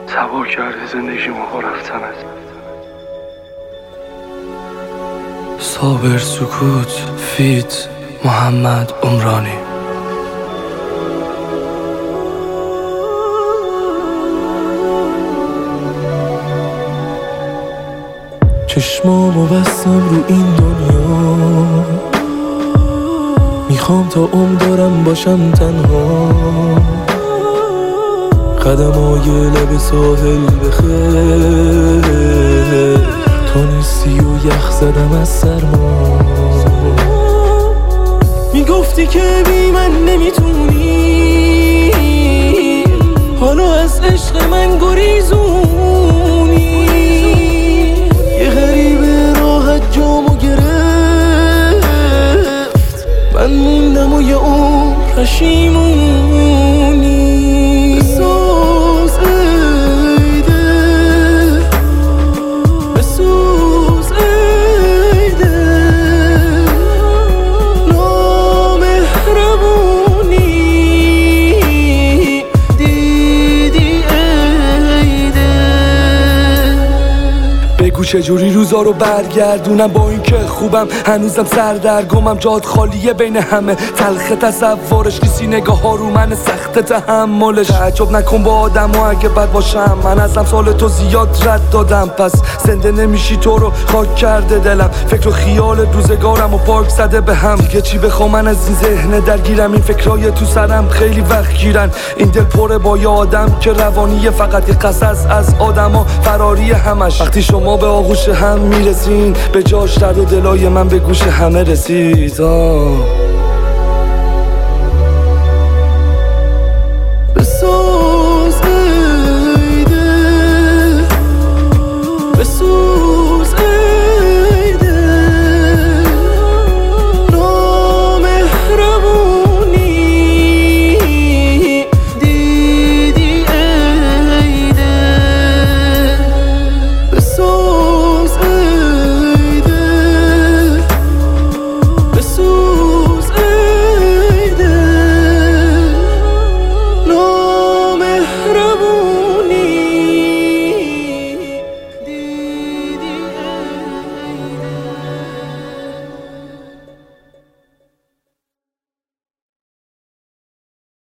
تباه کرده زندگیمو با رفتنت. صابر سکوت فیت محمد عمرانی. چشمامو بستم رو این دنیا، میخوام تا دارم باشم تنها. قدمای لب ساحل بخیر، تو نیستی و یخ زدم از سرما. میگفتی که بی من نمیتونی، حالا از عشق من گریزونی. یه غریبه راحت جامو گرفت، من موندم و یه عمر پشیمونی. بگو چجوری روزا رو برگردونم با این که خوبم هنوزم سردرگمم. جات خالیه بین همه تلخ تصورش، کسی نگاه ها رو من سخت تحملش. تعجب نکن با آدم و اگه بد باشم، من ازم سال تو زیاد رد دادم. پس زنده نمیشی تو رو خاک کرده دلم، فکر و خیال روزگارم و پاک زده به هم. دیگه چی بخوام من از این ذهن درگیرم، این فکرای تو سرم خیلی وقت گیرن. این دل پره با یه آدم که روانیه، فقط یه قصص از آدم ها فراری همش. وقتی شما به آغوش هم میرسین، به جاش درد و دلای من به گوش همه رسید.